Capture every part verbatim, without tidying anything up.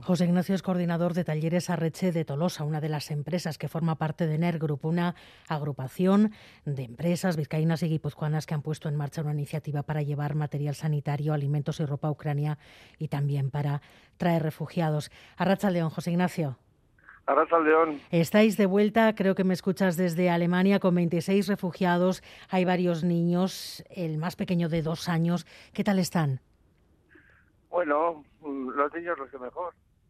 José Ignacio es coordinador de Talleres Arretxe de Tolosa, una de las empresas que forma parte de NER Group, una agrupación de empresas vizcaínas y guipuzcoanas que han puesto en marcha una iniciativa para llevar material sanitario, alimentos y ropa a Ucrania y también para traer refugiados. Arratsaldeon, José Ignacio. Arratsaldeon. Estáis de vuelta, creo que me escuchas desde Alemania, con veintiséis refugiados. Hay varios niños, el más pequeño de dos años. ¿Qué tal están? Bueno, los niños los que mejor.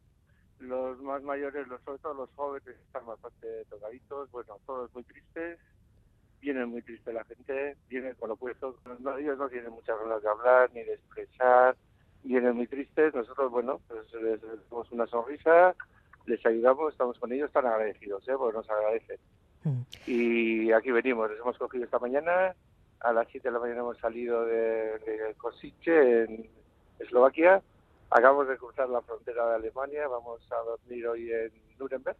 Los más mayores, los, sobre todo los jóvenes, están bastante tocaditos. Bueno, todos muy tristes. Viene muy triste la gente. Viene con lo puesto. No, ellos no tienen muchas ganas de hablar ni de expresar. Vienen muy tristes. Nosotros, bueno, pues les damos una sonrisa, les ayudamos, estamos con ellos, están agradecidos, ¿eh? Porque nos agradecen. Mm. Y aquí venimos, les hemos cogido esta mañana. A las siete de la mañana hemos salido de, de Košice, en Eslovaquia. Acabamos de cruzar la frontera de Alemania, vamos a dormir hoy en Nuremberg.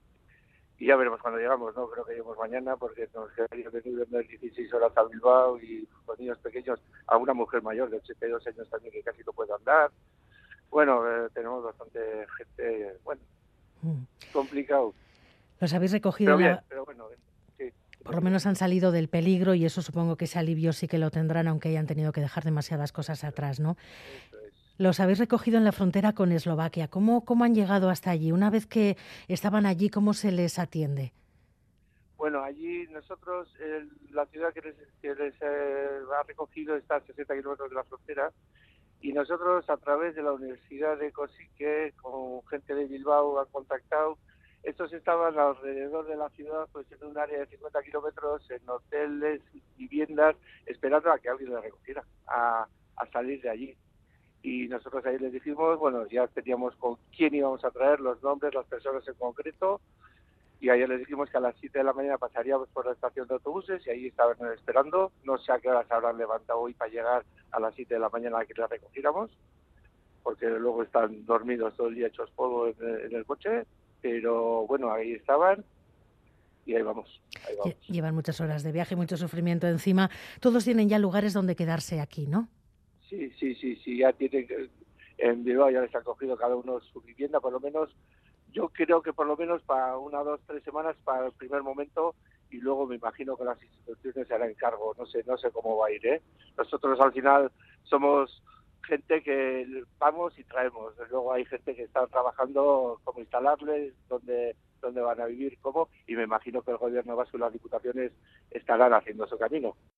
Y ya veremos cuando llegamos, ¿no? Creo que lleguemos mañana porque nos quedaríamos de Nuremberg dieciséis horas a Bilbao y con niños pequeños, a una mujer mayor de ochenta y dos años también que casi no puede andar. Bueno, eh, tenemos bastante gente, bueno, mm. complicado. Los habéis recogido pero bien, en la... pero bueno, sí. Por lo menos han salido del peligro y eso supongo que ese alivio sí que lo tendrán, aunque hayan tenido que dejar demasiadas cosas atrás, ¿no? Eso es. Los habéis recogido en la frontera con Eslovaquia. ¿Cómo, cómo han llegado hasta allí? Una vez que estaban allí, ¿cómo se les atiende? Bueno, allí nosotros, el, la ciudad que les, que les eh, ha recogido está a sesenta kilómetros de la frontera y nosotros a través de la Universidad de Košice, con gente de Bilbao, han contactado. Estos estaban alrededor de la ciudad, pues en un área de cincuenta kilómetros, en hoteles, viviendas, esperando a que alguien les recogiera, a, a salir de allí. Y nosotros ahí les dijimos, bueno, ya teníamos con quién íbamos a traer, los nombres, las personas en concreto, y ayer les dijimos que a las siete de la mañana pasaríamos por la estación de autobuses y ahí estaban esperando. No sé a qué horas habrán levantado hoy para llegar a las siete de la mañana a que las recogiéramos, porque luego están dormidos todo el día hechos polvo en el, en el coche, pero bueno, ahí estaban. Y ahí vamos, ahí vamos. Llevan muchas horas de viaje, mucho sufrimiento encima. Todos tienen ya lugares donde quedarse aquí, ¿no? Sí, sí, sí, sí, ya tienen, en Bilbao ya les han cogido cada uno su vivienda, por lo menos, yo creo que por lo menos para una, dos, tres semanas para el primer momento, y luego me imagino que las instituciones se harán cargo, no sé, no sé cómo va a ir, ¿eh? Nosotros al final somos gente que vamos y traemos, luego hay gente que está trabajando cómo instalarles, dónde, dónde van a vivir, cómo, y me imagino que el gobierno vasco y las diputaciones estarán haciendo su camino.